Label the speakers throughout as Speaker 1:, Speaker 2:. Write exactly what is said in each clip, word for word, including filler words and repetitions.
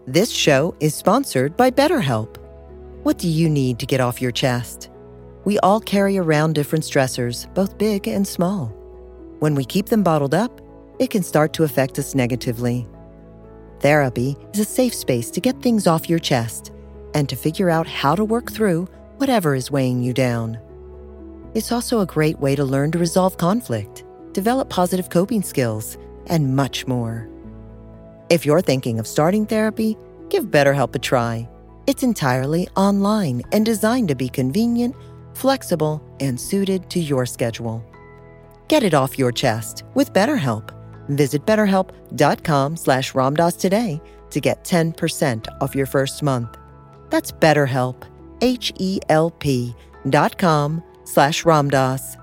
Speaker 1: This show is sponsored by BetterHelp. What do you need to get off your chest? We all carry around different stressors, both big and small. When we keep them bottled up, it can start to affect us negatively. Therapy is a safe space to get things off your chest and to figure out how to work through whatever is weighing you down. It's also a great way to learn to resolve conflict, develop positive coping skills, and much more. If you're thinking of starting therapy, give BetterHelp a try. It's entirely online and designed to be convenient, flexible, and suited to your schedule. Get it off your chest with BetterHelp. Visit betterhelp.com slash Ramdas today to get ten percent off your first month. That's BetterHelp, H-E-L-P dot com slash Ramdas.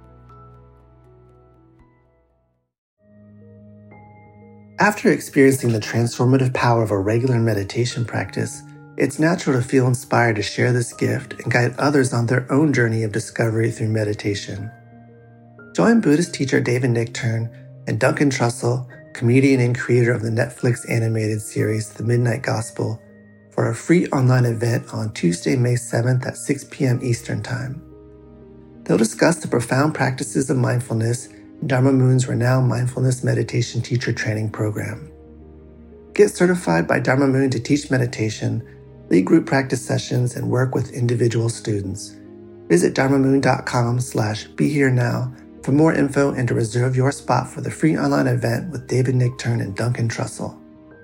Speaker 2: After experiencing the transformative power of a regular meditation practice, it's natural to feel inspired to share this gift and guide others on their own journey of discovery through meditation. Join Buddhist teacher David Nichtern and Duncan Trussell, comedian and creator of the Netflix animated series The Midnight Gospel, for a free online event on Tuesday, May seventh at six p.m. Eastern Time. They'll discuss the profound practices of mindfulness in Dharma Moon's renowned mindfulness meditation teacher training program. Get certified by Dharma Moon to teach meditation, lead group practice sessions, and work with individual students. Visit dharmamoon.com slash be here now for more info and to reserve your spot for the free online event with David Nichtern and Duncan Trussell.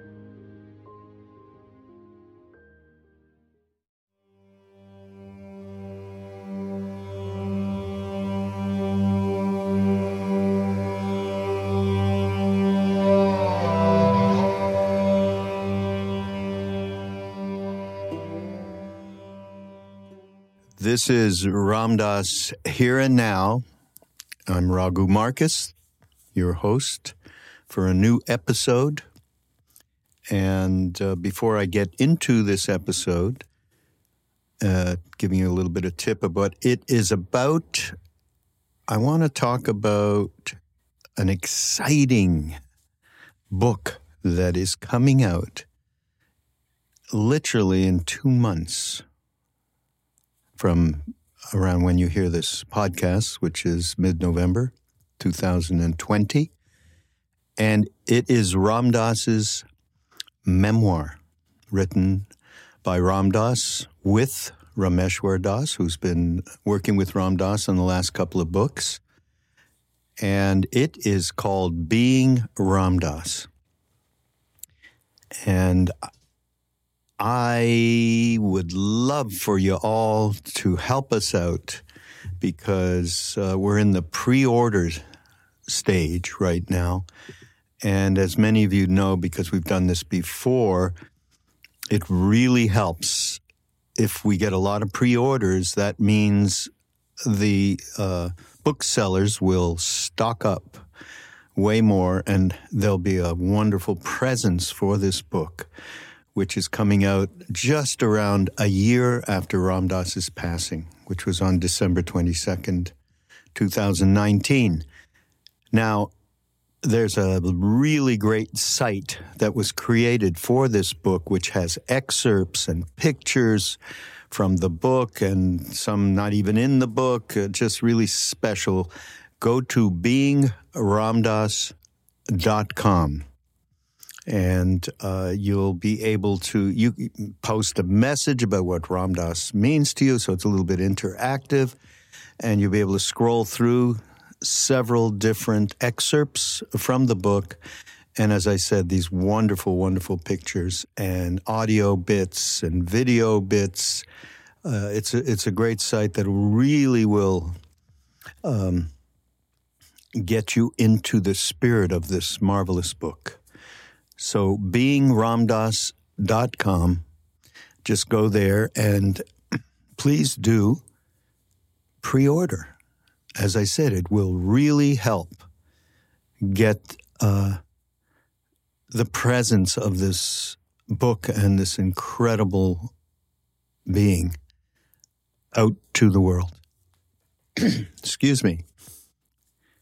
Speaker 3: This is Ramdas Here and Now. I'm Raghu Marcus, your host for a new episode. And uh, before I get into this episode, uh, giving you a little bit of tip of what it is about, I want to talk about an exciting book that is coming out literally in two months. From around when you hear this podcast, which is mid-November two thousand twenty. And it is Ram Dass's memoir, written by Ram Dass with Rameshwar Das, who's been working with Ram Dass on the last couple of books. And it is called Being Ram Dass. And I would love for you all to help us out because uh, we're in the pre-order stage right now. And as many of you know, because we've done this before, it really helps if we get a lot of pre-orders. That means the uh, booksellers will stock up way more and there'll be a wonderful presence for this book, which is coming out just around a year after Ram Dass's passing, which was on December twenty-second, two thousand nineteen. Now, there's a really great site that was created for this book, which has excerpts and pictures from the book and some not even in the book, uh, just really special. Go to being ramdas dot com. And uh, you'll be able to you post a message about what Ram Dass means to you, so it's a little bit interactive, and you'll be able to scroll through several different excerpts from the book. And as I said, these wonderful, wonderful pictures and audio bits and video bits. Uh, it's, a, it's a great site that really will um, get you into the spirit of this marvelous book. So being ramdas dot com, just go there and please do pre-order. As I said, it will really help get uh, the presence of this book and this incredible being out to the world. Excuse me.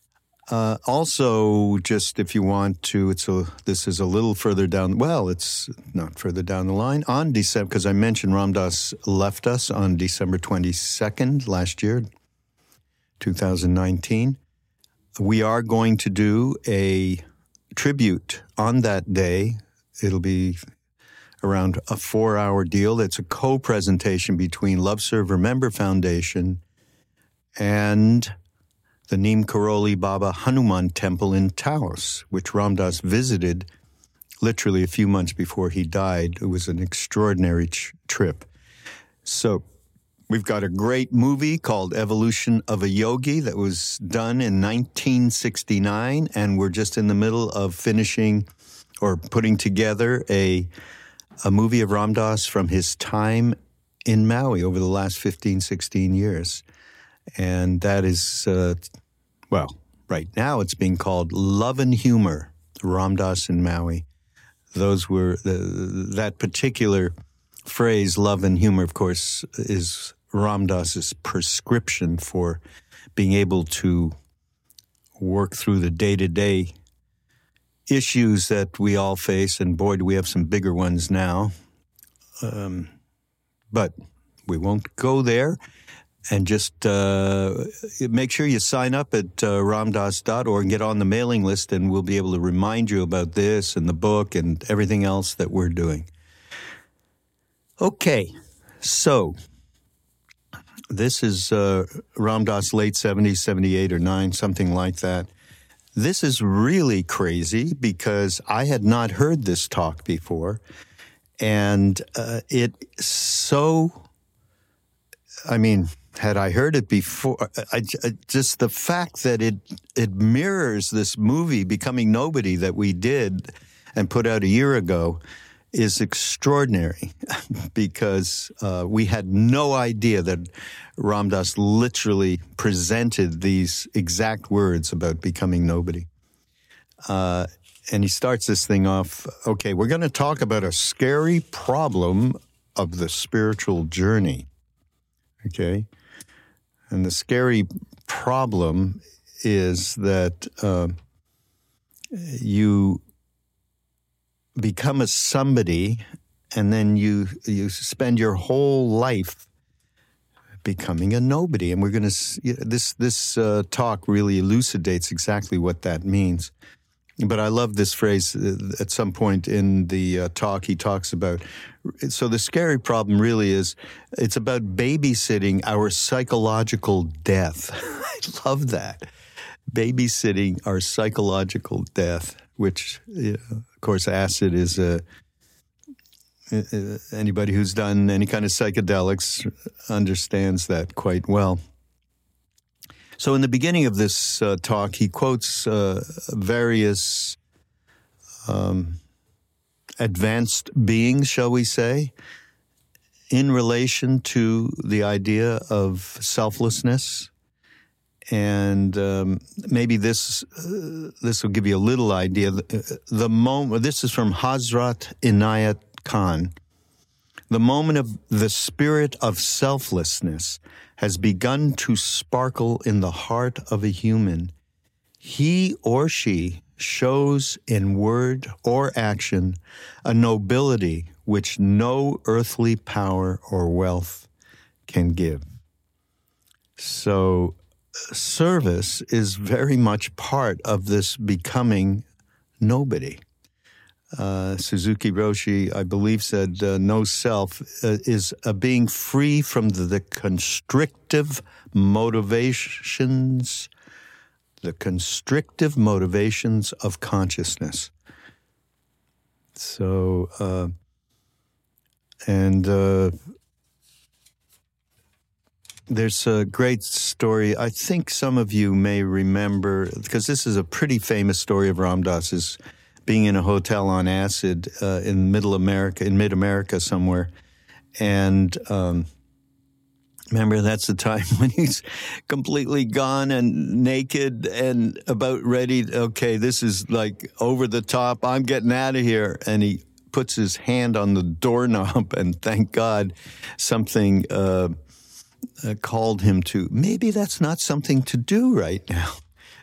Speaker 3: Uh, also, just if you want to, it's a, this is a little further down. Well, it's not further down the line. On December, because I mentioned Ram Dass left us on December twenty-second last year, two thousand nineteen. We are going to do a tribute on that day. It'll be around a four-hour deal. It's a co-presentation between Love Serve Remember Foundation and the Neem Karoli Baba Hanuman Temple in Taos, which Ram Dass visited literally a few months before he died. It was an extraordinary ch- trip. So we've got a great movie called Evolution of a Yogi that was done in nineteen sixty-nine, and we're just in the middle of finishing or putting together a a movie of Ram Dass from his time in Maui over the last fifteen, sixteen years. And that is, uh, well, right now it's being called Love and Humor, Ram Dass in Maui. Those were, the, that particular phrase, love and humor, of course, is Ram Dass's prescription for being able to work through the day-to-day issues that we all face, and boy, do we have some bigger ones now. Um, but we won't go there. And just uh, make sure you sign up at uh, ram dass dot org and get on the mailing list, and we'll be able to remind you about this and the book and everything else that we're doing. Okay, so this is uh, Ram Dass late seventies, seventy-eight or nine, something like that. This is really crazy because I had not heard this talk before, and uh, it so, I mean, had I heard it before, I, I, just the fact that it it mirrors this movie, Becoming Nobody, that we did and put out a year ago, is extraordinary because uh, we had no idea that Ram Dass literally presented these exact words about becoming nobody. Uh, and he starts this thing off, okay, we're going to talk about a scary problem of the spiritual journey, okay? And the scary problem is that uh, you become a somebody, and then you you spend your whole life becoming a nobody. And we're going to this this uh, talk really elucidates exactly what that means. But I love this phrase. At some point in the uh, talk, he talks about. So the scary problem really is it's about babysitting our psychological death. I love that. Babysitting our psychological death, which, you know, of course, acid is a, anybody who's done any kind of psychedelics understands that quite well. So in the beginning of this uh, talk, he quotes uh, various um, advanced beings, shall we say, in relation to the idea of selflessness. And um, maybe this uh, this will give you a little idea. The, the moment, this is from Hazrat Inayat Khan. The moment of the spirit of selflessness has begun to sparkle in the heart of a human. He or she shows in word or action a nobility which no earthly power or wealth can give. So service is very much part of this becoming nobody. Uh, Suzuki Roshi, I believe, said, uh, no self uh, is a being free from the, the constrictive motivations, the constrictive motivations of consciousness. So, uh, and uh, there's a great story. I think some of you may remember, because this is a pretty famous story of Ram Dass's being in a hotel on acid uh, in middle America, in mid-America somewhere. And um, remember, that's the time when he's completely gone and naked and about ready. To, okay, this is like over the top. I'm getting out of here. And he puts his hand on the doorknob, and thank God something uh, uh, called him to, maybe that's not something to do right now.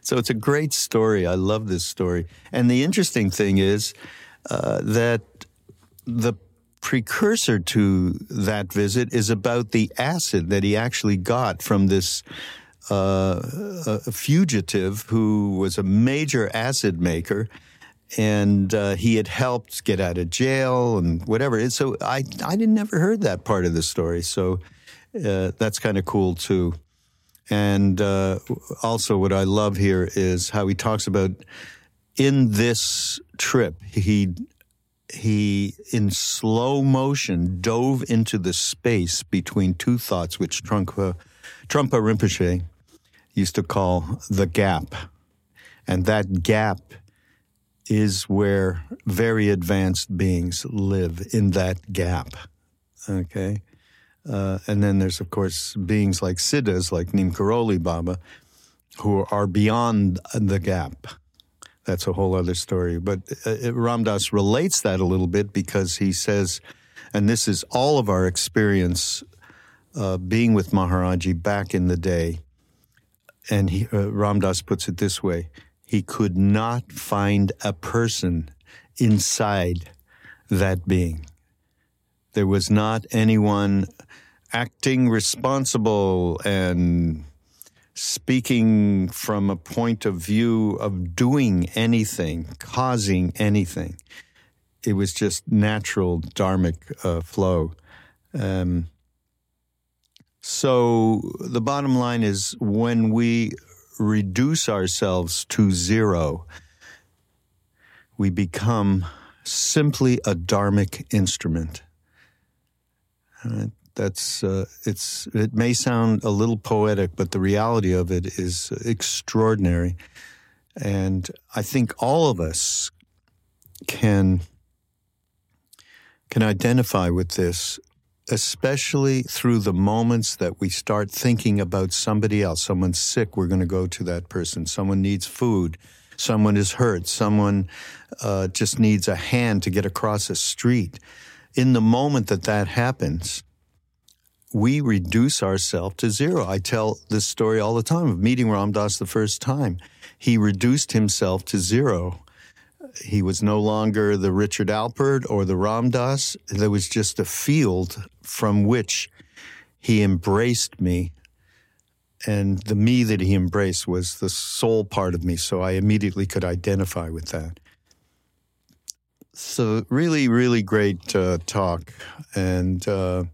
Speaker 3: So it's a great story. I love this story. And the interesting thing is uh, that the precursor to that visit is about the acid that he actually got from this uh, a fugitive who was a major acid maker. And uh, he had helped get out of jail and whatever. And so I I didn't never heard that part of the story. So uh, that's kind of cool too. And uh, also what I love here is how he talks about in this trip, he he in slow motion dove into the space between two thoughts, which Trungpa, Trungpa Rinpoche used to call the gap. And that gap is where very advanced beings live, in that gap, okay? Uh, and then there's, of course, beings like Siddhas, like Neem Karoli Baba, who are beyond the gap. That's a whole other story. But uh, Ram Dass relates that a little bit because he says, and this is all of our experience uh, being with Maharaji back in the day, and he, uh, Ram Dass puts it this way: he could not find a person inside that being. There was not anyone acting responsible and speaking from a point of view of doing anything, causing anything. It was just natural dharmic uh, flow. Um, so the bottom line is, when we reduce ourselves to zero, we become simply a dharmic instrument. Uh, that's uh, it's. It may sound a little poetic, but the reality of it is extraordinary. And I think all of us can can identify with this, especially through the moments that we start thinking about somebody else. Someone's sick, we're going to go to that person. Someone needs food. Someone is hurt. Someone uh, just needs a hand to get across a street. In the moment that that happens, we reduce ourselves to zero. I tell this story all the time of meeting Ram Dass the first time. He reduced himself to zero. He was no longer the Richard Alpert or the Ram Dass. There was just a field from which he embraced me. And the me that he embraced was the soul part of me, so I immediately could identify with that. So really, really great uh, talk. And uh,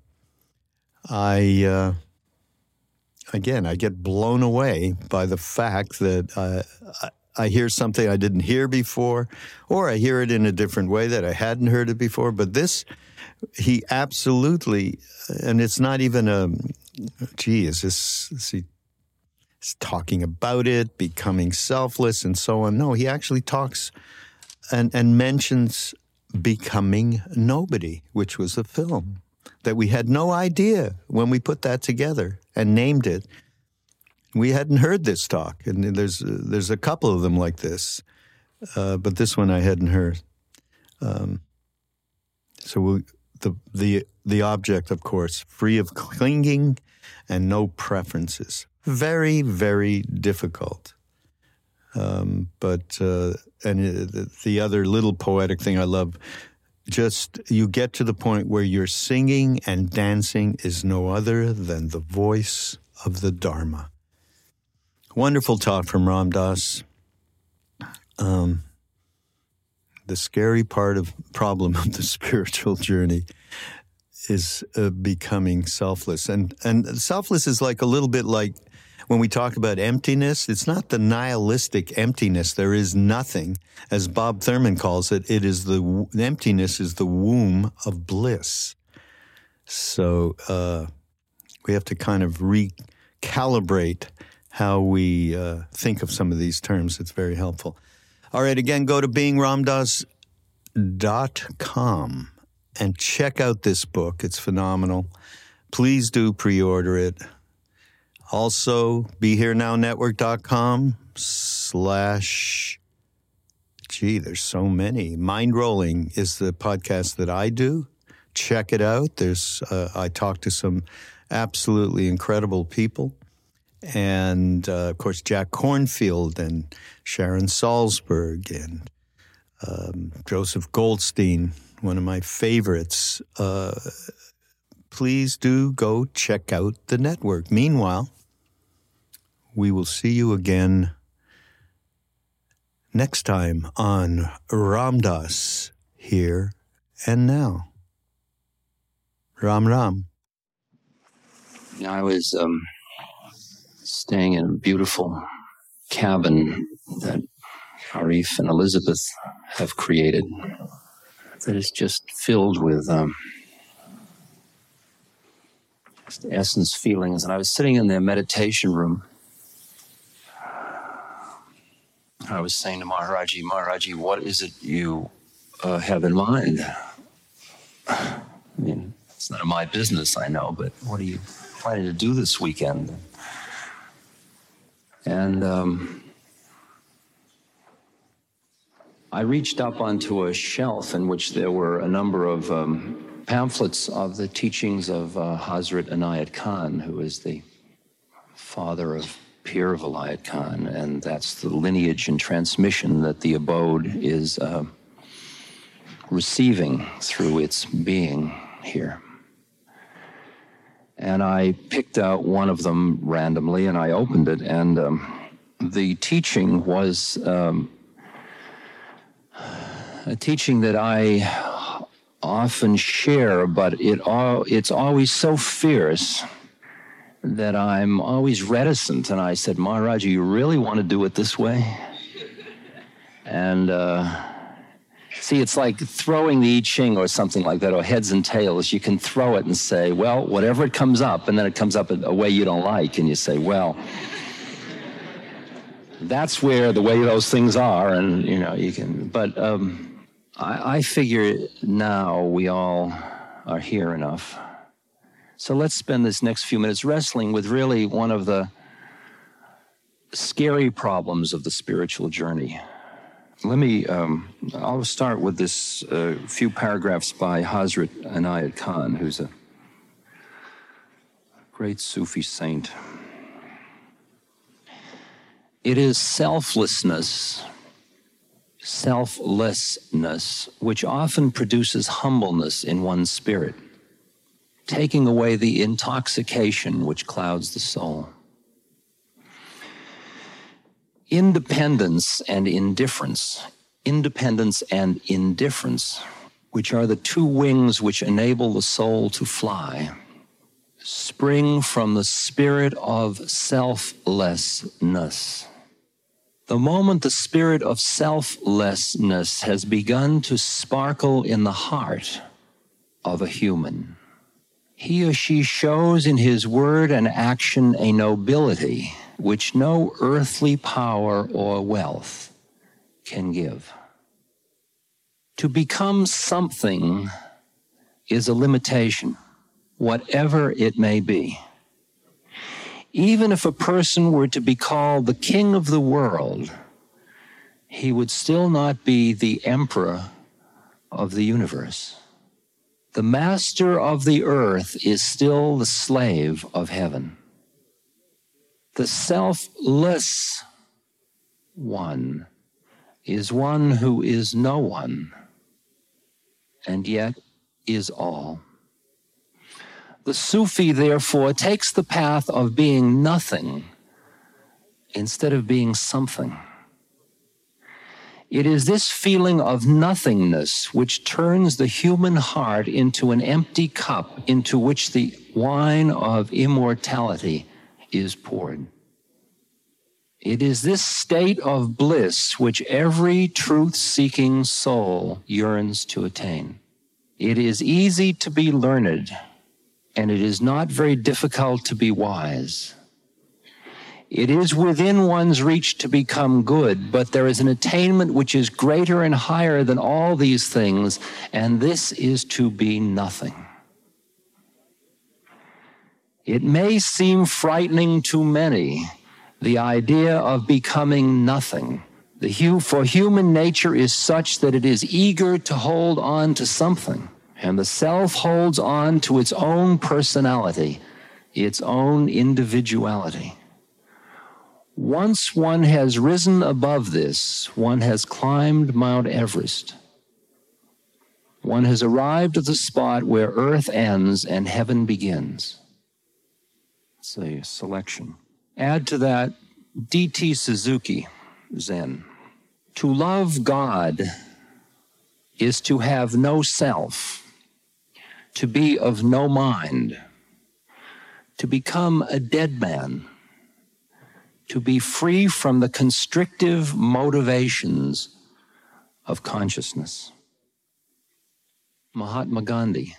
Speaker 3: I, uh, again, I get blown away by the fact that uh, I, I hear something I didn't hear before, or I hear it in a different way that I hadn't heard it before. But this, he absolutely, and it's not even a, gee, is this, is he is talking about it, becoming selfless and so on? No, he actually talks and, and mentions Becoming Nobody, which was a film that we had no idea when we put that together and named it. We hadn't heard this talk, and there's there's a couple of them like this, uh, but this one I hadn't heard. Um, so we, the the the object, of course, free of clinging and no preferences. Very, very difficult. Um, but uh, and the other little poetic thing I love, just you get to the point where your singing and dancing is no other than the voice of the Dharma. Wonderful talk from Ram Dass. Um, the scary part of problem of the spiritual journey is uh, becoming selfless, and and selfless is like a little bit like when we talk about emptiness. It's not the nihilistic emptiness. There is nothing, as Bob Thurman calls it. It is the emptiness is the womb of bliss. So uh, we have to kind of recalibrate how we uh, think of some of these terms. It's very helpful. All right, again, go to being ram dass dot com and check out this book. It's phenomenal. Please do pre-order it. Also, be here now network dot com slash, gee, there's so many. Mind Rolling is the podcast that I do. Check it out. There's uh, I talk to some absolutely incredible people. and uh, of course Jack Kornfield and Sharon Salzberg and um, Joseph Goldstein, one of my favorites. Uh, please do go check out the network. Meanwhile, we will see you again next time on Ram Dass, Here and Now. Ram Ram.
Speaker 4: I was um, staying in a beautiful cabin that Arif and Elizabeth have created that is just filled with um, just essence feelings. And I was sitting in their meditation room. I was saying to Maharaji, Maharaji, what is it you uh, have in mind? I mean, it's none of my business, I know, but what are you planning to do this weekend? And um, I reached up onto a shelf in which there were a number of um, pamphlets of the teachings of uh, Hazrat Inayat Khan, who is the father of Pir Vilayat Khan, and that's the lineage and transmission that the abode is uh, receiving through its being here. And I picked out one of them randomly, and I opened it, and um, the teaching was um, a teaching that I often share, but it all, it's always so fierce that I'm always reticent. And I said, Maharaj, you really want to do it this way? And uh, see, it's like throwing the I Ching or something like that, or heads and tails. You can throw it and say, well, whatever it comes up, and then it comes up a way you don't like, and you say, well, that's where the way those things are, and, you know, you can, but um, I, I figure now we all are here enough. So let's spend this next few minutes wrestling with really one of the scary problems of the spiritual journey. Let me, um, I'll start with this uh, few paragraphs by Hazrat Inayat Khan, who's a great Sufi saint. It is selflessness, selflessness, which often produces humbleness in one's spirit, taking away the intoxication which clouds the soul. Independence and indifference, independence and indifference, which are the two wings which enable the soul to fly, spring from the spirit of selflessness. The moment the spirit of selflessness has begun to sparkle in the heart of a human, he or she shows in his word and action a nobility which no earthly power or wealth can give. To become something is a limitation, whatever it may be. Even if a person were to be called the king of the world, he would still not be the emperor of the universe. The master of the earth is still the slave of heaven. The selfless one is one who is no one, and yet is all. The Sufi, therefore, takes the path of being nothing instead of being something. It is this feeling of nothingness which turns the human heart into an empty cup into which the wine of immortality is poured. It is this state of bliss which every truth-seeking soul yearns to attain. It is easy to be learned, and it is not very difficult to be wise. It is within one's reach to become good, but there is an attainment which is greater and higher than all these things, and this is to be nothing. It may seem frightening to many, the idea of becoming nothing. The hu- for human nature is such that it is eager to hold on to something, and the self holds on to its own personality, its own individuality. Once one has risen above this, one has climbed Mount Everest. One has arrived at the spot where earth ends and heaven begins. It's a selection. Add to that D T Suzuki, Zen. To love God is to have no self, to be of no mind, to become a dead man, to be free from the constrictive motivations of consciousness. Mahatma Gandhi.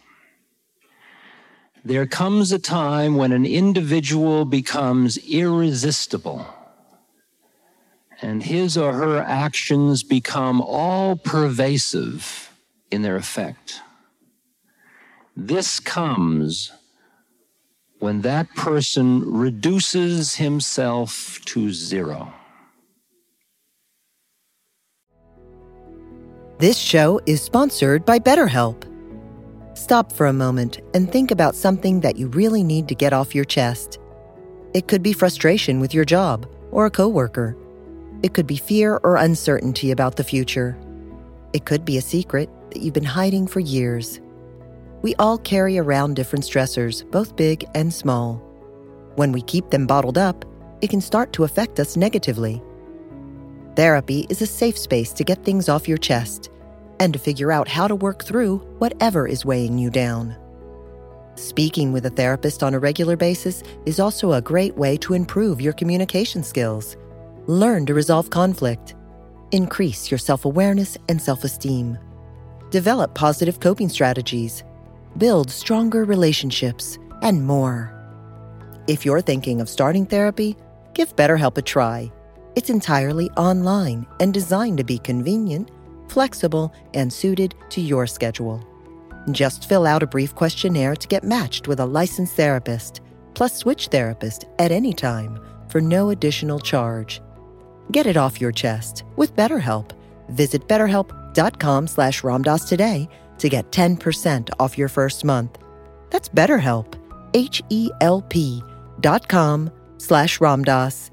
Speaker 4: There comes a time when an individual becomes irresistible, and his or her actions become all-pervasive in their effect. This comes when that person reduces himself to zero.
Speaker 1: This show is sponsored by BetterHelp. Stop for a moment and think about something that you really need to get off your chest. It could be frustration with your job or a coworker. It could be fear or uncertainty about the future. It could be a secret that you've been hiding for years. We all carry around different stressors, both big and small. When we keep them bottled up, it can start to affect us negatively. Therapy is a safe space to get things off your chest and to figure out how to work through whatever is weighing you down. Speaking with a therapist on a regular basis is also a great way to improve your communication skills. Learn to resolve conflict. Increase your self-awareness and self-esteem. Develop positive coping strategies. Build stronger relationships, and more. If you're thinking of starting therapy, give BetterHelp a try. It's entirely online and designed to be convenient, flexible, and suited to your schedule. Just fill out a brief questionnaire to get matched with a licensed therapist, plus switch therapist at any time for no additional charge. Get it off your chest with BetterHelp. Visit betterhelp.com slash Ramdas today to get ten percent off your first month. That's BetterHelp, H-E-L-P dot com slash Ramdas.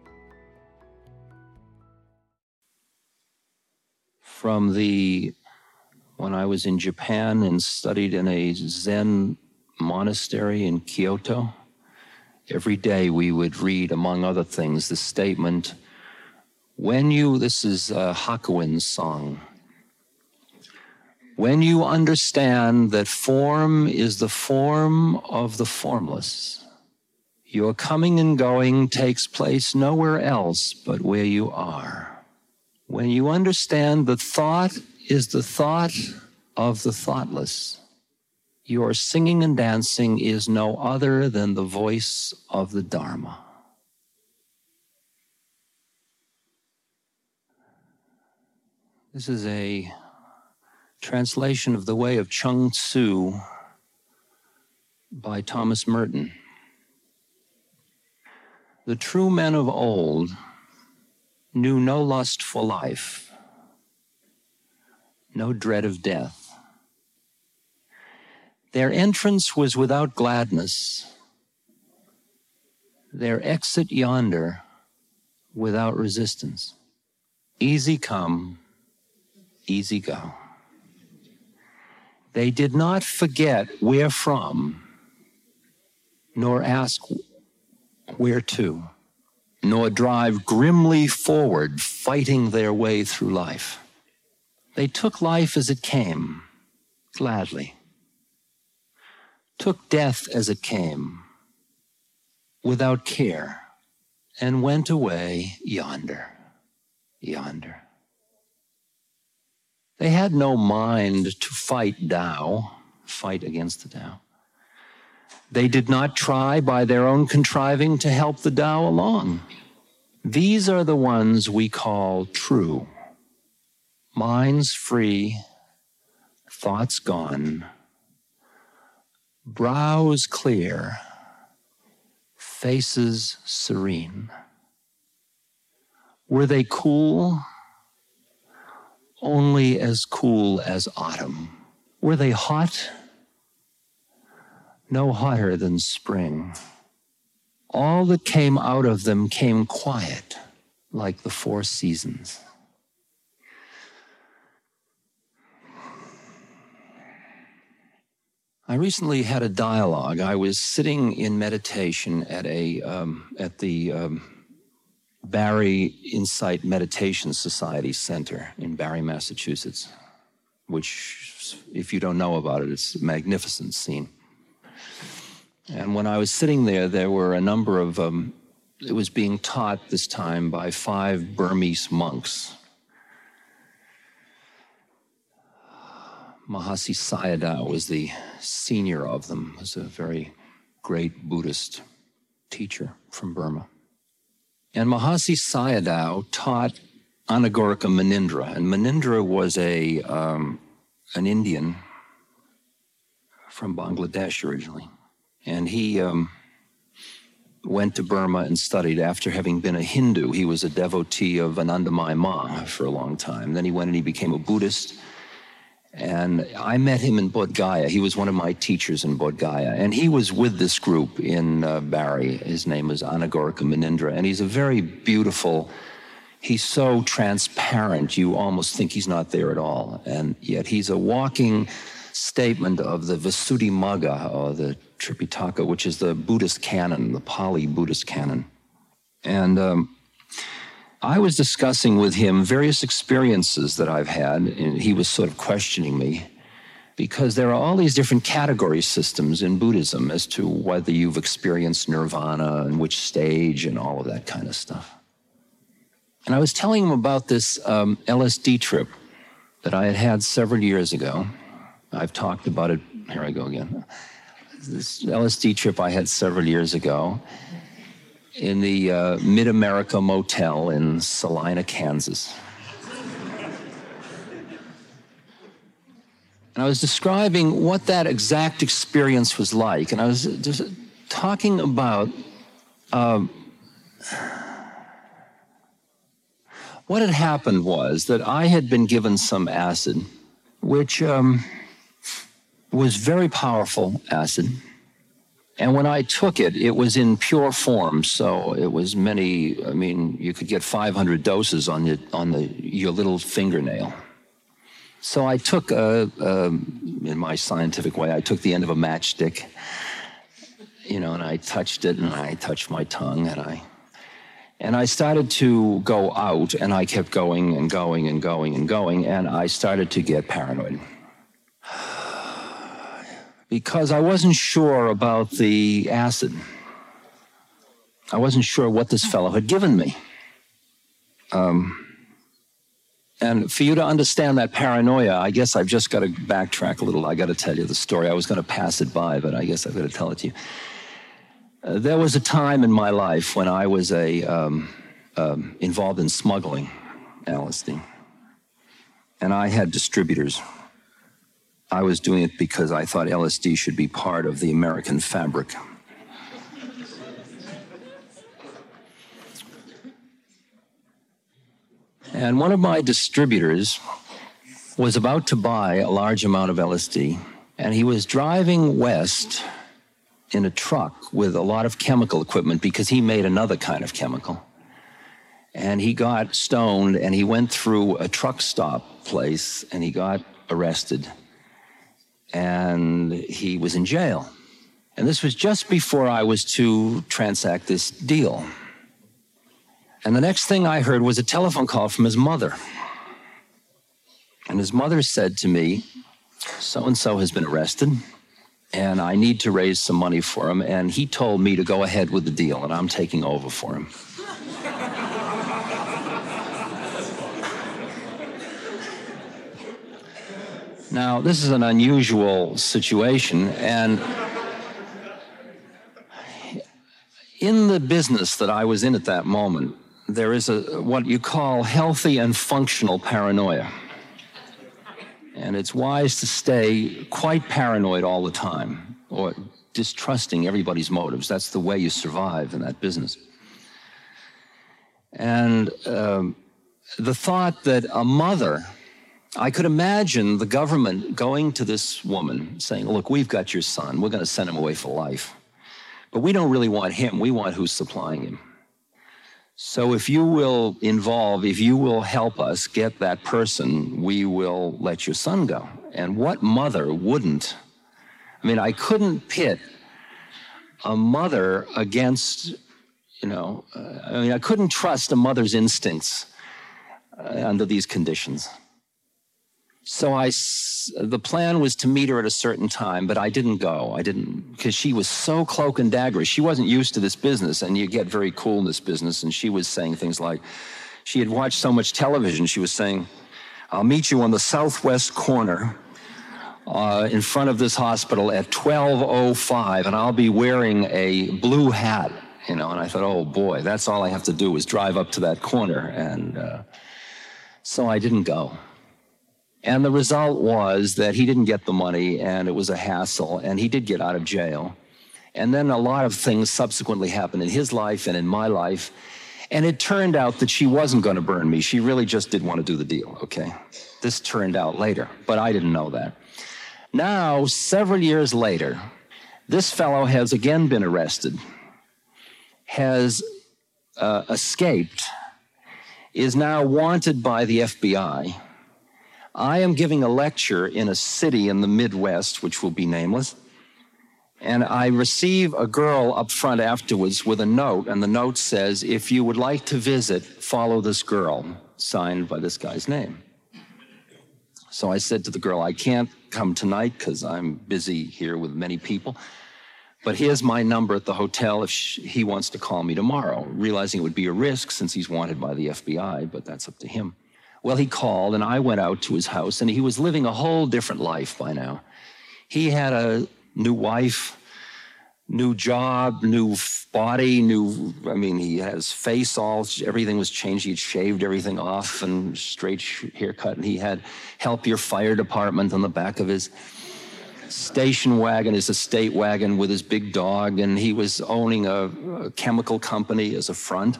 Speaker 4: From the, when I was in Japan and studied in a Zen monastery in Kyoto, every day we would read, among other things, the statement, when you, this is uh, Hakuin's song, when you understand that form is the form of the formless, your coming and going takes place nowhere else but where you are. When you understand that thought is the thought of the thoughtless, your singing and dancing is no other than the voice of the Dharma. This is a translation of The Way of Chung Tzu by Thomas Merton. The true men of old knew no lust for life, no dread of death. Their entrance was without gladness, their exit yonder without resistance. Easy come, easy go. They did not forget where from, nor ask where to, nor drive grimly forward, fighting their way through life. They took life as it came, gladly, took death as it came, without care, and went away yonder, yonder. They had no mind to fight Tao, fight against the Tao. They did not try by their own contriving to help the Tao along. These are the ones we call true. Minds free, thoughts gone, brows clear, faces serene. Were they cool? Only as cool as autumn. Were they hot? No hotter than spring. all that came out of them came quiet, like the four seasons. I recently had a dialogue. I was sitting in meditation at a um, at the um, Barre Insight Meditation Society Center in Barre, Massachusetts, which, if you don't know about it, it's a magnificent scene. And when I was sitting there, there were a number of, um, it was being taught this time by five Burmese monks. Mahasi Sayadaw was the senior of them, was a very great Buddhist teacher from Burma. And Mahasi Sayadaw taught Anagorika Munindra, and Munindra was a um, an Indian from Bangladesh originally. And he um, went to Burma and studied after having been a Hindu. He was a devotee of Anandamayi Ma for a long time. Then he went and he became a Buddhist. And I met him in Bodh Gaya. He was one of my teachers in Bodh Gaya. And he was with this group in uh, Barre. His name is Anagorika Munindra. And he's a very beautiful, he's so transparent, you almost think he's not there at all. And yet he's a walking statement of the Visuddhimagga, or the Tripitaka, which is the Buddhist canon, the Pali Buddhist canon. And um, I was discussing with him various experiences that I've had, and he was sort of questioning me, because there are all these different category systems in Buddhism as to whether you've experienced nirvana and which stage and all of that kind of stuff. And I was telling him about this um, L S D trip that I had had several years ago. I've talked about it, here I go again. This L S D trip I had several years ago in the uh, Mid-America Motel in Salina, Kansas. And I was describing what that exact experience was like. And I was just talking about um, what had happened was that I had been given some acid, which um, was very powerful acid. And when I took it, it was in pure form, so it was many, I mean, you could get five hundred doses on, the, on the, your little fingernail. So I took, a, a, in my scientific way, I took the end of a matchstick, you know, and I touched it, and I touched my tongue, and I, and I started to go out, and I kept going and going and going and going, and I started to get paranoid. Because I wasn't sure about the acid. I wasn't sure what this fellow had given me. Um, and for you to understand that paranoia, I guess I've just got to backtrack a little. I got to tell you the story. I was going to pass it by, but I guess I've got to tell it to you. Uh, there was a time in my life when I was a um, um, involved in smuggling L S D. And I had distributors. I was doing it because I thought L S D should be part of the American fabric. And one of my distributors was about to buy a large amount of L S D, and he was driving west in a truck with a lot of chemical equipment because he made another kind of chemical. And he got stoned, and he went through a truck stop place, and he got arrested. And he was in jail. And this was just before I was to transact this deal. And the next thing I heard was a telephone call from his mother. And his mother said to me, so-and-so has been arrested, and I need to raise some money for him, and he told me to go ahead with the deal, and I'm taking over for him. Now, this is an unusual situation, and in the business that I was in at that moment, there is a what you call healthy and functional paranoia. And it's wise to stay quite paranoid all the time, or distrusting everybody's motives. That's the way you survive in that business. And um, the thought that a mother, I could imagine the government going to this woman saying, look, we've got your son. We're going to send him away for life. But we don't really want him. We want who's supplying him. So if you will involve, if you will help us get that person, we will let your son go. And what mother wouldn't? I mean, I couldn't pit a mother against, you know, uh, I mean, I couldn't trust a mother's instincts uh, under these conditions. So I, the plan was to meet her at a certain time, but I didn't go. I didn't, because she was so cloak and dagger. She wasn't used to this business, and you get very cool in this business. And she was saying things like, she had watched so much television. She was saying, I'll meet you on the southwest corner uh, in front of this hospital at twelve oh five, and I'll be wearing a blue hat, you know. And I thought, oh boy, that's all I have to do is drive up to that corner. And uh, so I didn't go. And the result was that he didn't get the money, and it was a hassle, and he did get out of jail. And then a lot of things subsequently happened in his life and in my life, and it turned out that she wasn't going to burn me. She really just did want to do the deal, okay? This turned out later, but I didn't know that. Now, several years later, this fellow has again been arrested, has uh, escaped, is now wanted by the F B I. I am giving a lecture in a city in the Midwest, which will be nameless, and I receive a girl up front afterwards with a note, and the note says, if you would like to visit, follow this girl, signed by this guy's name. So I said to the girl, I can't come tonight because I'm busy here with many people, but here's my number at the hotel if she, he wants to call me tomorrow, realizing it would be a risk since he's wanted by the F B I, but that's up to him. Well, he called, and I went out to his house, and he was living a whole different life by now. He had a new wife, new job, new body, new, I mean, he had his face all, everything was changed. He had shaved everything off and straight haircut, and he had help your fire department on the back of his station wagon, his estate wagon with his big dog, and he was owning a, a chemical company as a front.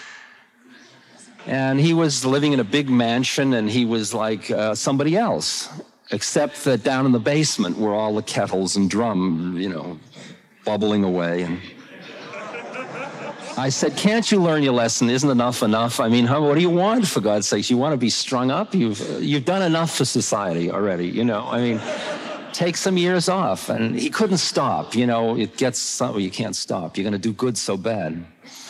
Speaker 4: And he was living in a big mansion, and he was like uh, somebody else, except that down in the basement were all the kettles and drum, you know, bubbling away. And I said, can't you learn your lesson? Isn't enough enough? I mean, how, what do you want, for God's sakes? You want to be strung up? You've, you've done enough for society already, you know. I mean, take some years off. And he couldn't stop, you know. It gets, some, you can't stop. You're going to do good so bad.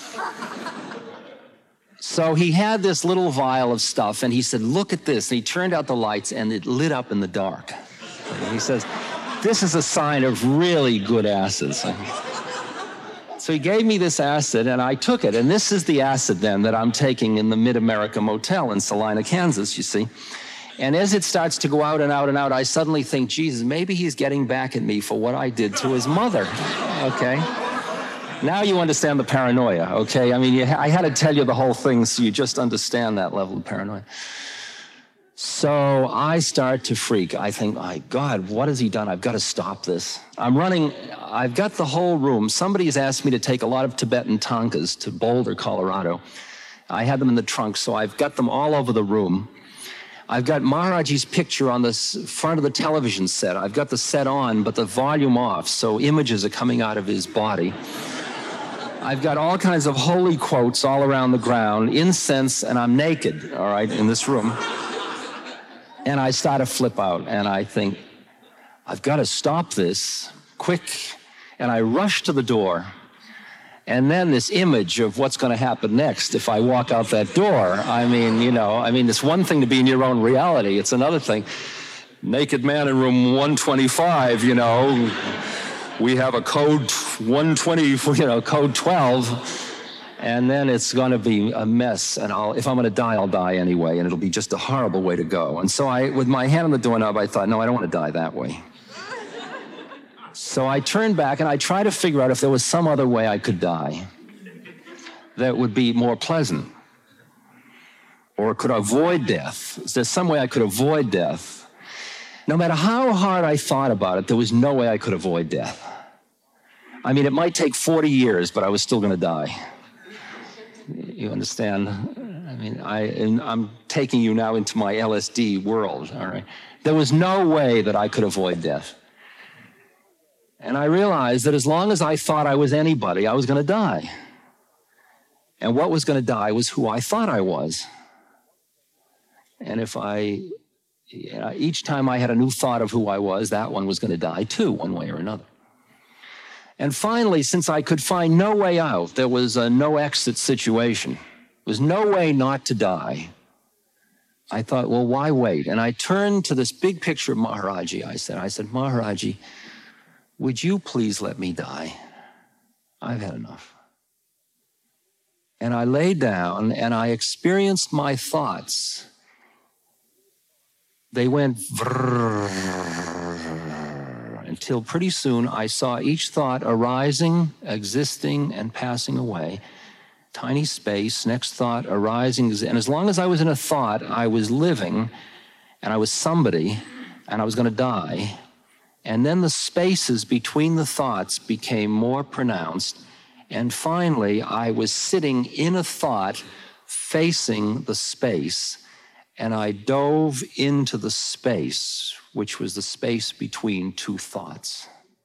Speaker 4: So he had this little vial of stuff, and he said, look at this. And he turned out the lights, and it lit up in the dark. And he says, this is a sign of really good acids. So he gave me this acid, and I took it. And this is the acid, then, that I'm taking in the Mid-America Motel in Salina, Kansas, you see. And as it starts to go out and out and out, I suddenly think, Jesus, maybe he's getting back at me for what I did to his mother, okay? Now you understand the paranoia, okay? I mean, you, I had to tell you the whole thing so you just understand that level of paranoia. So I start to freak. I think, my God, what has he done? I've got to stop this. I'm running. I've got the whole room. Somebody has asked me to take a lot of Tibetan tankas to Boulder, Colorado. I had them in the trunk, so I've got them all over the room. I've got Maharaji's picture on the front of the television set. I've got the set on, but the volume off, so images are coming out of his body. I've got all kinds of holy quotes all around the ground, incense, and I'm naked, all right, in this room. And I start to flip out, and I think, I've got to stop this quick. And I rush to the door. And then this image of what's going to happen next if I walk out that door. I mean, you know, I mean, it's one thing to be in your own reality. It's another thing. Naked man in room one twenty-five, you know. We have a code one twenty, you know, code twelve, and then it's going to be a mess. And I'll, if I'm going to die, I'll die anyway, and it'll be just a horrible way to go. And so I, with my hand on the doorknob, I thought, no, I don't want to die that way. So I turned back, and I tried to figure out if there was some other way I could die that would be more pleasant, or could avoid death. Is there some way I could avoid death? No matter how hard I thought about it, there was no way I could avoid death. I mean, it might take forty years, but I was still going to die. You understand? I mean, I, and I'm taking you now into my L S D world, all right? There was no way that I could avoid death. And I realized that as long as I thought I was anybody, I was going to die. And what was going to die was who I thought I was. And if I, you know, each time I had a new thought of who I was, that one was going to die too, one way or another. And finally, since I could find no way out, there was a no exit situation. There was no way not to die. I thought, well, why wait? And I turned to this big picture of Maharaji. I said, I said, Maharaji, would you please let me die? I've had enough. And I lay down and I experienced my thoughts. They went until pretty soon I saw each thought arising, existing, and passing away. Tiny space, next thought arising. And as long as I was in a thought, I was living, and I was somebody, and I was going to die. And then the spaces between the thoughts became more pronounced. And finally, I was sitting in a thought facing the space, and I dove into the space, which was the space between two thoughts.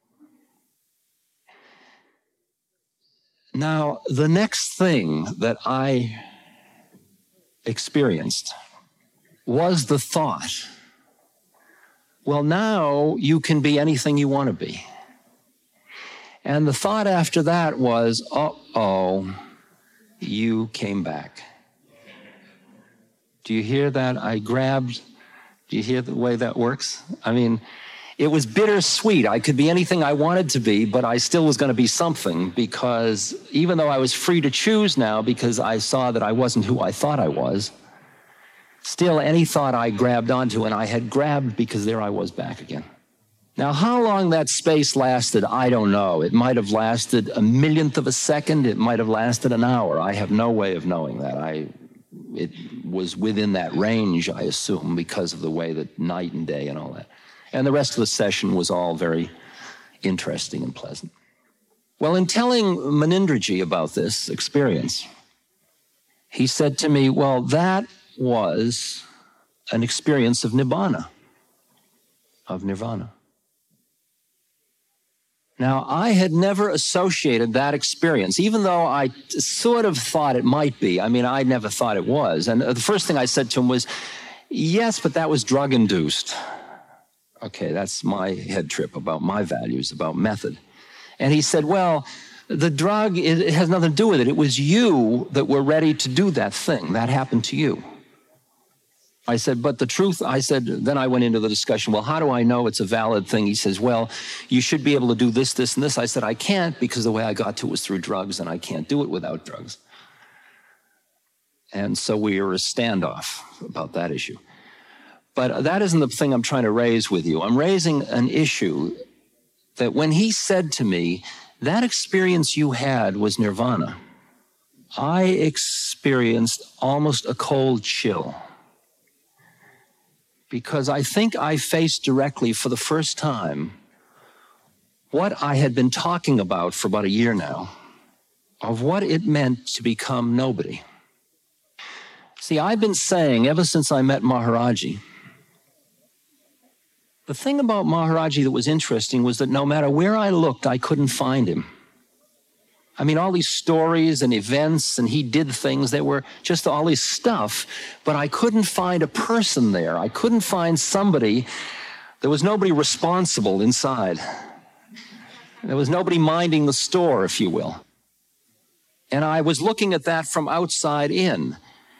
Speaker 4: Now, the next thing that I experienced was the thought, well, now you can be anything you want to be. And the thought after that was, uh-oh, you came back. Do you hear that? I grabbed, do you hear the way that works? I mean, it was bittersweet. I could be anything I wanted to be, but I still was going to be something, because even though I was free to choose now because I saw that I wasn't who I thought I was, still any thought I grabbed onto, and I had grabbed because there I was back again. Now, how long that space lasted, I don't know. It might have lasted a millionth of a second. It might have lasted an hour. I have no way of knowing that. I, it was within that range, I assume, because of the way that night and day and all that. And the rest of the session was all very interesting and pleasant. Well, in telling Munindraji about this experience, he said to me, well, that was an experience of nibbana, of nirvana. Now, I had never associated that experience, even though I sort of thought it might be. I mean, I never thought it was. And the first thing I said to him was, yes, but that was drug-induced. Okay, that's my head trip about my values, about method. And he said, well, the drug, it has nothing to do with it. It was you that were ready to do that thing. That happened to you. I said, but the truth, I said, then I went into the discussion, well, how do I know it's a valid thing? He says, well, you should be able to do this, this, and this. I said, I can't, because the way I got to it was through drugs, and I can't do it without drugs. And so we were a standoff about that issue. But that isn't the thing I'm trying to raise with you. I'm raising an issue that when he said to me, that experience you had was nirvana, I experienced almost a cold chill. Because I think I faced directly for the first time what I had been talking about for about a year now, of what it meant to become nobody. See, I've been saying ever since I met Maharaji, the thing about Maharaji that was interesting was that no matter where I looked, I couldn't find him. I mean, all these stories and events, and he did things that were just all this stuff, but I couldn't find a person there. I couldn't find somebody. There was nobody responsible inside. There was nobody minding the store, if you will. And I was looking at that from outside in.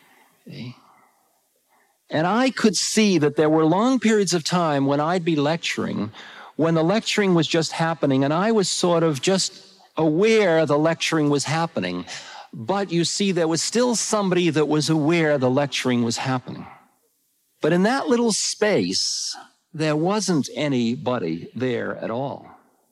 Speaker 4: And I could see that there were long periods of time when I'd be lecturing, when the lecturing was just happening, and I was sort of just aware the lecturing was happening. But you see, there was still somebody that was aware the lecturing was happening. But in that little space, there wasn't anybody there at all.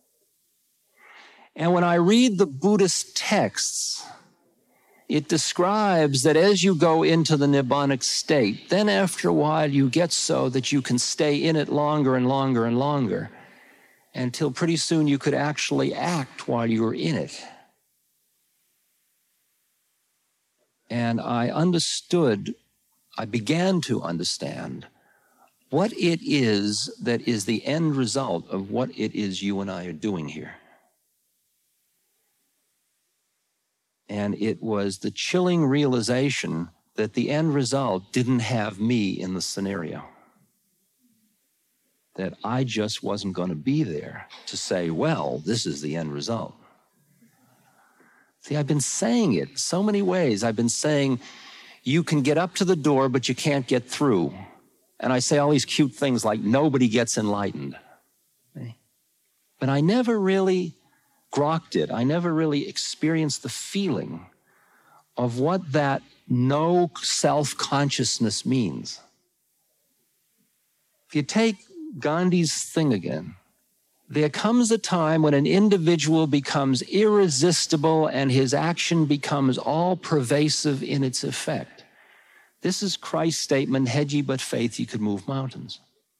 Speaker 4: And when I read the Buddhist texts, it describes that as you go into the nibbanic state, then after a while you get so that you can stay in it longer and longer and longer, until pretty soon you could actually act while you were in it. And I understood, I began to understand what it is that is the end result of what it is you and I are doing here. And it was the chilling realization that the end result didn't have me in the scenario. That I just wasn't going to be there to say, well, this is the end result. See, I've been saying it so many ways. I've been saying, you can get up to the door, but you can't get through. And I say all these cute things like, nobody gets enlightened. Okay? But I never really grokked it. I never really experienced the feeling of what that no self-consciousness means. If you take Gandhi's thing again, there comes a time when an individual becomes irresistible and his action becomes all pervasive in its effect. This is Christ's statement, had ye but faith, ye could move mountains.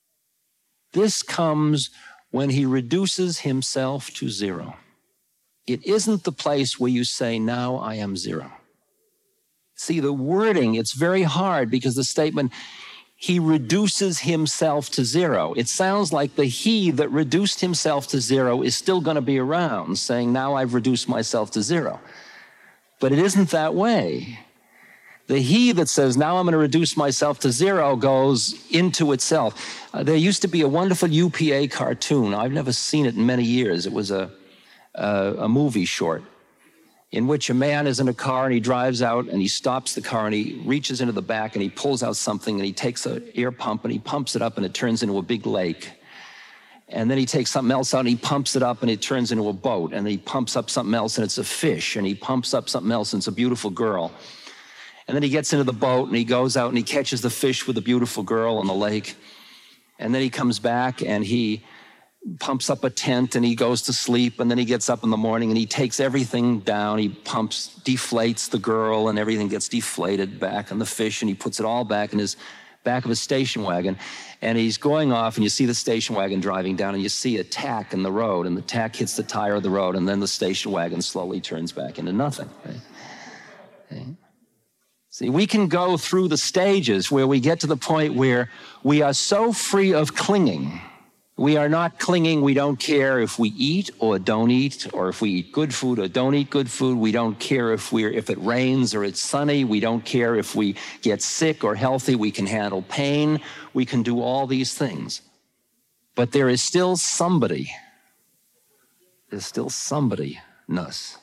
Speaker 4: This comes when he reduces himself to zero. It isn't the place where you say, now I am zero. See, the wording, it's very hard because the statement, he reduces himself to zero. It sounds like the he that reduced himself to zero is still going to be around, saying, now I've reduced myself to zero. But it isn't that way. The he that says, now I'm going to reduce myself to zero, goes into itself. Uh, there used to be a wonderful U P A cartoon. I've never seen it in many years. It was a, a, a movie short in which a man is in a car and he drives out and he stops the car and he reaches into the back and he pulls out something and he takes an air pump and he pumps it up and it turns into a big lake. And then he takes something else out and he pumps it up and it turns into a boat. And then he pumps up something else and it's a fish. And he pumps up something else and it's a beautiful girl. And then he gets into the boat and he goes out and he catches the fish with the beautiful girl on the lake. And then he comes back and he pumps up a tent and he goes to sleep, and then he gets up in the morning and he takes everything down. He pumps, deflates the girl, and everything gets deflated back on the fish, and he puts it all back in his back of his station wagon. And he's going off, and you see the station wagon driving down, and you see a tack in the road, and the tack hits the tire of the road, and then the station wagon slowly turns back into nothing. Right? Okay. See, we can go through the stages where we get to the point where we are so free of clinging. We are not clinging. We don't care if we eat or don't eat, or if we eat good food or don't eat good food. We don't care if we're if it rains or it's sunny. We don't care if we get sick or healthy. We can handle pain. We can do all these things. But there is still somebody. There's still somebody-ness.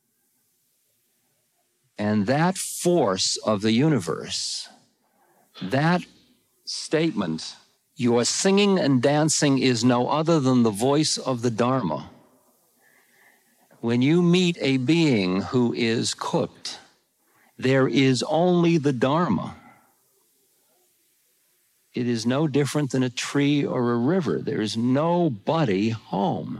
Speaker 4: And that force of the universe, that statement, your singing and dancing is no other than the voice of the Dharma. When you meet a being who is cooked, there is only the Dharma. It is no different than a tree or a river. There is nobody home.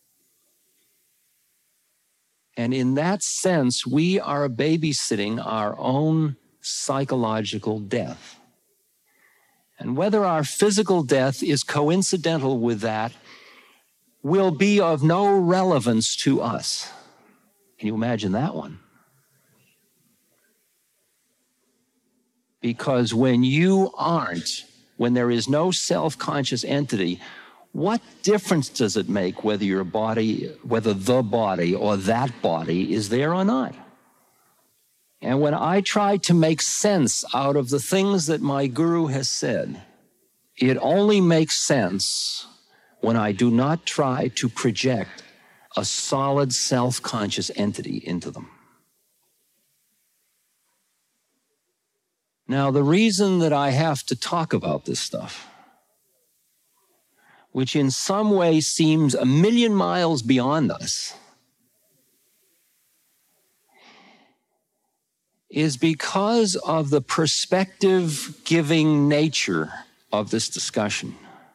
Speaker 4: And in that sense, we are babysitting our own psychological death. And whether our physical death is coincidental with that will be of no relevance to us. Can you imagine that one? Because when you aren't, when there is no self-conscious entity, what difference does it make whether your body, whether the body or that body is there or not? And when I try to make sense out of the things that my guru has said, it only makes sense when I do not try to project a solid self-conscious entity into them. Now, the reason that I have to talk about this stuff, which in some way seems a million miles beyond us, is because of the perspective-giving nature of this discussion.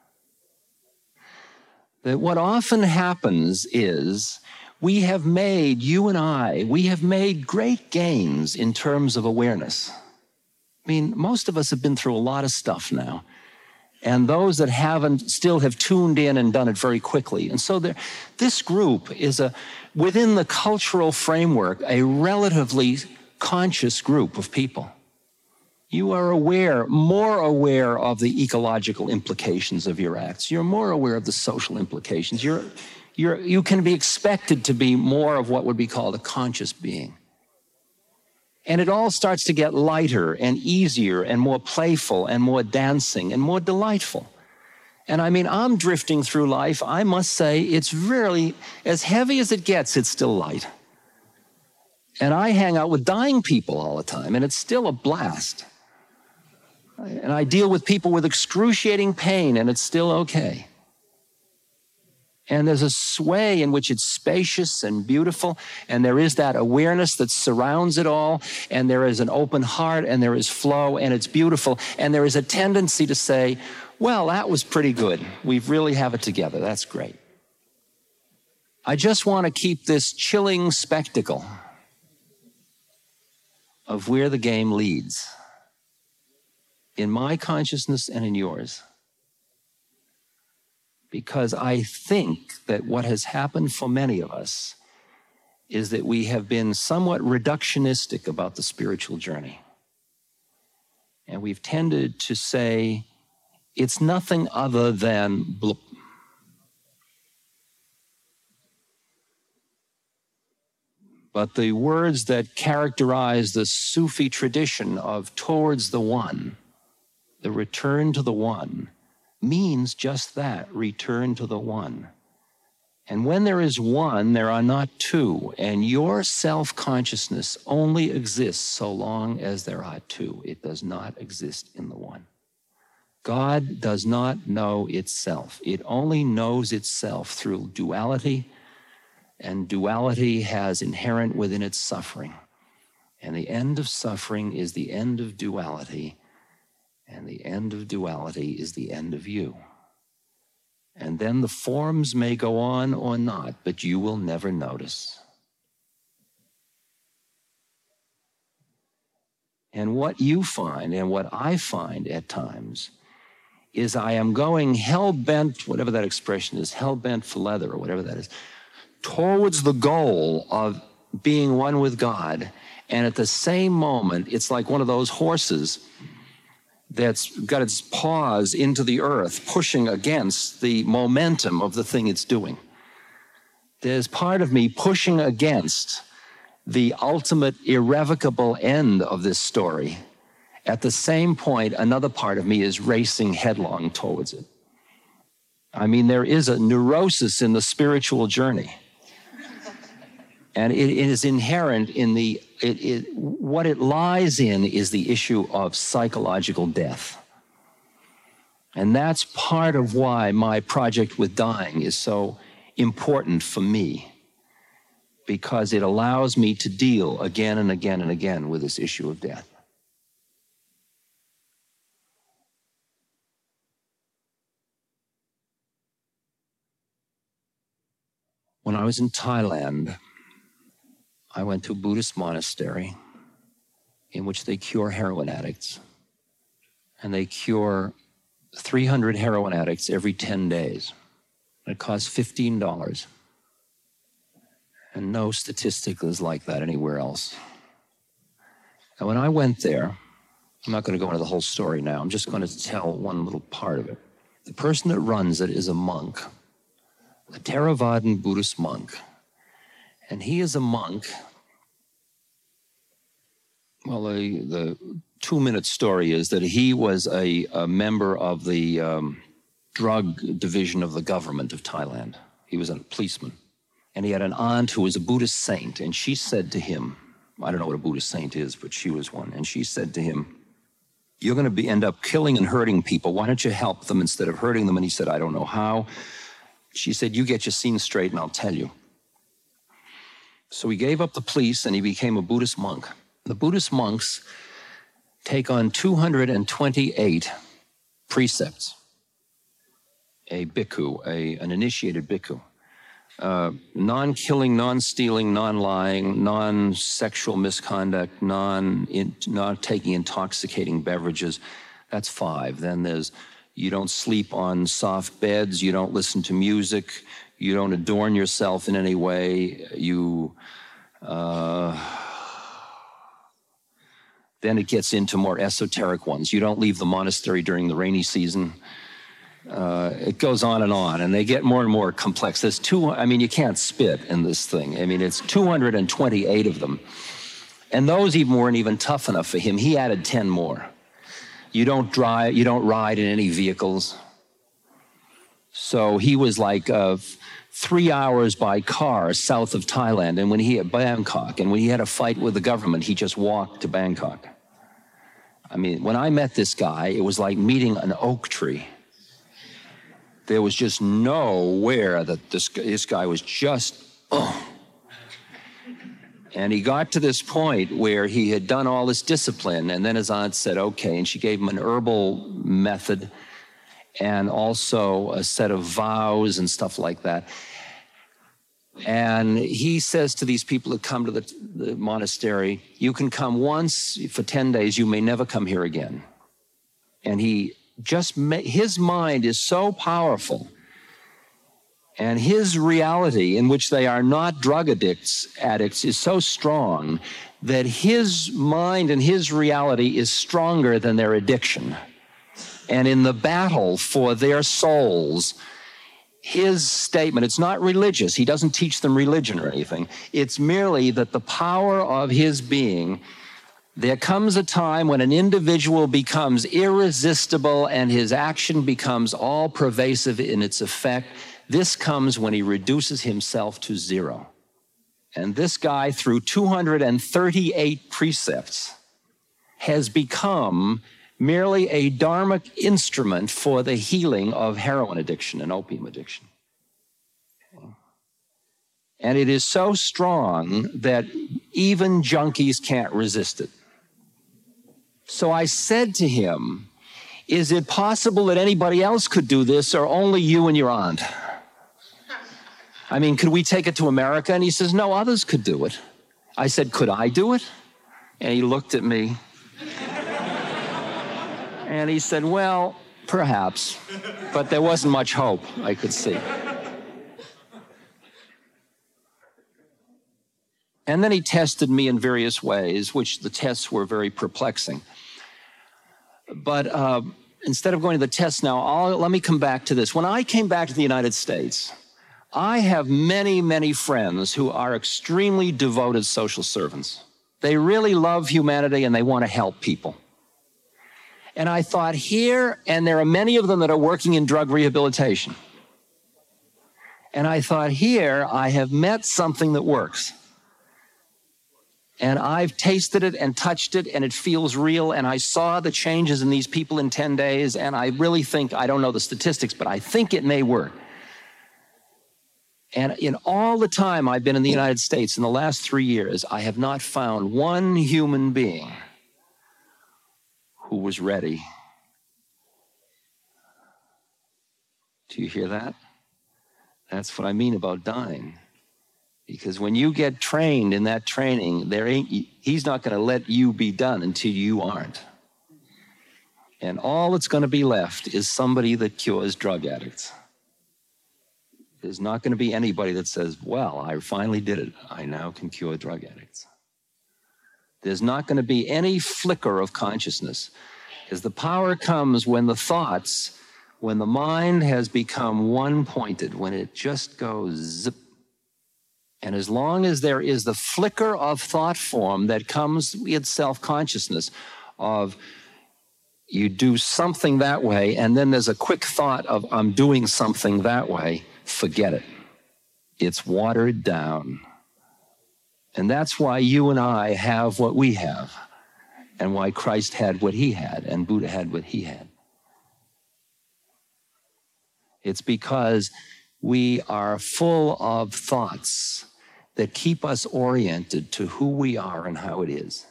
Speaker 4: That what often happens is we have made, you and I, we have made great gains in terms of awareness. I mean, most of us have been through a lot of stuff now. And those that haven't still have tuned in and done it very quickly. And so there, this group is, a within the cultural framework, a relatively conscious group of people. You are aware, more aware of the ecological implications of your acts. You're more aware of the social implications. You're, you're, you can be expected to be more of what would be called a conscious being. And it all starts to get lighter and easier and more playful and more dancing and more delightful. And I mean, I'm drifting through life. I must say, it's really, as heavy as it gets, it's still light. And I hang out with dying people all the time, and it's still a blast. And I deal with people with excruciating pain, and it's still okay. And there's a sway in which it's spacious and beautiful, and there is that awareness that surrounds it all, and there is an open heart, and there is flow, and it's beautiful, and there is a tendency to say, well, that was pretty good. We really have it together. That's great. I just want to keep this chilling spectacle of where the game leads, in my consciousness and in yours. Because I think that what has happened for many of us is that we have been somewhat reductionistic about the spiritual journey. And we've tended to say, it's nothing other than bloop. But the words that characterize the Sufi tradition of towards the one, the return to the one, means just that, return to the one. And when there is one, there are not two, and your self-consciousness only exists so long as there are two. It does not exist in the one. God does not know itself. It only knows itself through duality, and duality has inherent within it suffering. And the end of suffering is the end of duality, and the end of duality is the end of you. And then the forms may go on or not, but you will never notice. And what you find, and what I find at times, is I am going hell-bent, whatever that expression is, hell-bent for leather or whatever that is, towards the goal of being one with God. And at the same moment, it's like one of those horses that's got its paws into the earth, pushing against the momentum of the thing it's doing. There's part of me pushing against the ultimate irrevocable end of this story. At the same point, another part of me is racing headlong towards it. I mean, there is a neurosis in the spiritual journey. And it, it is inherent in the, it, it, what it lies in is the issue of psychological death. And that's part of why my project with dying is so important for me, because it allows me to deal again and again and again with this issue of death. When I was in Thailand, I went to a Buddhist monastery in which they cure heroin addicts. And they cure three hundred heroin addicts every ten days. It costs fifteen dollars. And no statistic is like that anywhere else. And when I went there, I'm not going to go into the whole story now. I'm just going to tell one little part of it. The person that runs it is a monk, a Theravadan Buddhist monk. And he is a monk. Well, the, the two-minute story is that he was a, a member of the um, drug division of the government of Thailand. He was a policeman. And he had an aunt who was a Buddhist saint, and she said to him, I don't know what a Buddhist saint is, but she was one, and she said to him, you're going to be, end up killing and hurting people. Why don't you help them instead of hurting them? And he said, I don't know how. She said, you get your scene straight and I'll tell you. So he gave up the police and he became a Buddhist monk. The Buddhist monks take on two hundred twenty-eight precepts. A bhikkhu, a, an initiated bhikkhu. Uh, non-killing, non-stealing, non-lying, non-sexual misconduct, non, in, not taking intoxicating beverages. That's five. Then there's you don't sleep on soft beds, you don't listen to music, you don't adorn yourself in any way, you, uh, Then it gets into more esoteric ones. You don't leave the monastery during the rainy season. Uh, it goes on and on, and they get more and more complex. There's two, I mean, you can't spit in this thing. I mean, it's two hundred twenty-eight of them. And those even weren't even tough enough for him. He added ten more. You don't drive, you don't ride in any vehicles. So he was like uh, three hours by car south of Thailand, and when he had Bangkok, and when he had a fight with the government, he just walked to Bangkok. I mean, when I met this guy, it was like meeting an oak tree. There was just nowhere that this, this guy was just, oh. And he got to this point where he had done all this discipline, and then his aunt said, okay, and she gave him an herbal method and also a set of vows and stuff like that. And he says to these people that come to the, the monastery, you can come once for ten days, you may never come here again. And he just, his mind is so powerful, and his reality, in which they are not drug addicts, addicts, is so strong that his mind and his reality is stronger than their addiction. And in the battle for their souls, his statement, it's not religious. He doesn't teach them religion or anything. It's merely that the power of his being, there comes a time when an individual becomes irresistible and his action becomes all pervasive in its effect. This comes when he reduces himself to zero. And this guy, through two hundred thirty-eight precepts, has become merely a dharmic instrument for the healing of heroin addiction and opium addiction. And it is so strong that even junkies can't resist it. So I said to him, is it possible that anybody else could do this, or only you and your aunt? I mean, could we take it to America? And he says, no, others could do it. I said, could I do it? And he looked at me. And he said, well, perhaps. But there wasn't much hope I could see. And then he tested me in various ways, which the tests were very perplexing. But uh, instead of going to the tests now, I'll, let me come back to this. When I came back to the United States, I have many, many friends who are extremely devoted social servants. They really love humanity and they want to help people. And I thought here, and there are many of them that are working in drug rehabilitation. And I thought here, I have met something that works. And I've tasted it and touched it, and it feels real. And I saw the changes in these people in ten days. And I really think, I don't know the statistics, but I think it may work. And in all the time I've been in the United States, in the last three years, I have not found one human being who was ready. Do you hear that? That's what I mean about dying. Because when you get trained in that training, there ain't, he's not going to let you be done until you aren't. And all that's going to be left is somebody that cures drug addicts. There's not going to be anybody that says, well, I finally did it. I now can cure drug addicts. There's not going to be any flicker of consciousness, because the power comes when the thoughts, when the mind has become one-pointed, when it just goes zip. And as long as there is the flicker of thought form that comes with self-consciousness of you do something that way, and then there's a quick thought of I'm doing something that way, forget it. It's watered down. And that's why you and I have what we have, and why Christ had what he had, and Buddha had what he had. It's because we are full of thoughts that keep us oriented to who we are and how it is.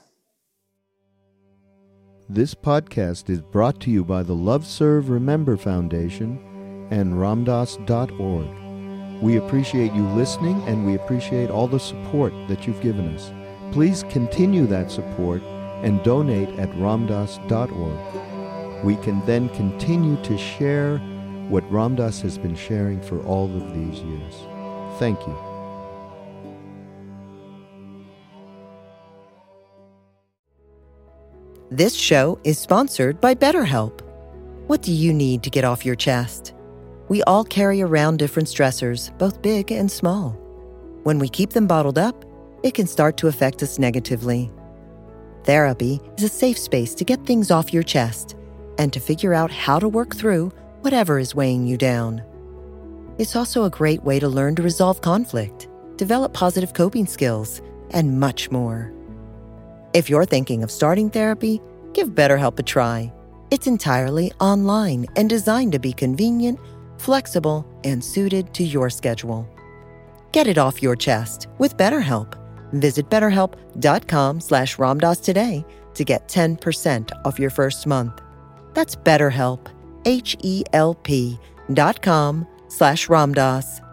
Speaker 5: This podcast is brought to you by the Love Serve Remember Foundation and ramdas dot org. We appreciate you listening, and we appreciate all the support that you've given us. Please continue that support and donate at ramdas dot org. We can then continue to share what Ram Dass has been sharing for all of these years. Thank you.
Speaker 1: This show is sponsored by BetterHelp. What do you need to get off your chest? We all carry around different stressors, both big and small. When we keep them bottled up, it can start to affect us negatively. Therapy is a safe space to get things off your chest and to figure out how to work through whatever is weighing you down. It's also a great way to learn to resolve conflict, develop positive coping skills, and much more. If you're thinking of starting therapy, give BetterHelp a try. It's entirely online and designed to be convenient, flexible, and suited to your schedule. Get it off your chest with BetterHelp. Visit betterhelp.com slash Ramdas today to get ten percent off your first month. That's BetterHelp, H E L P dot com slash Ramdas.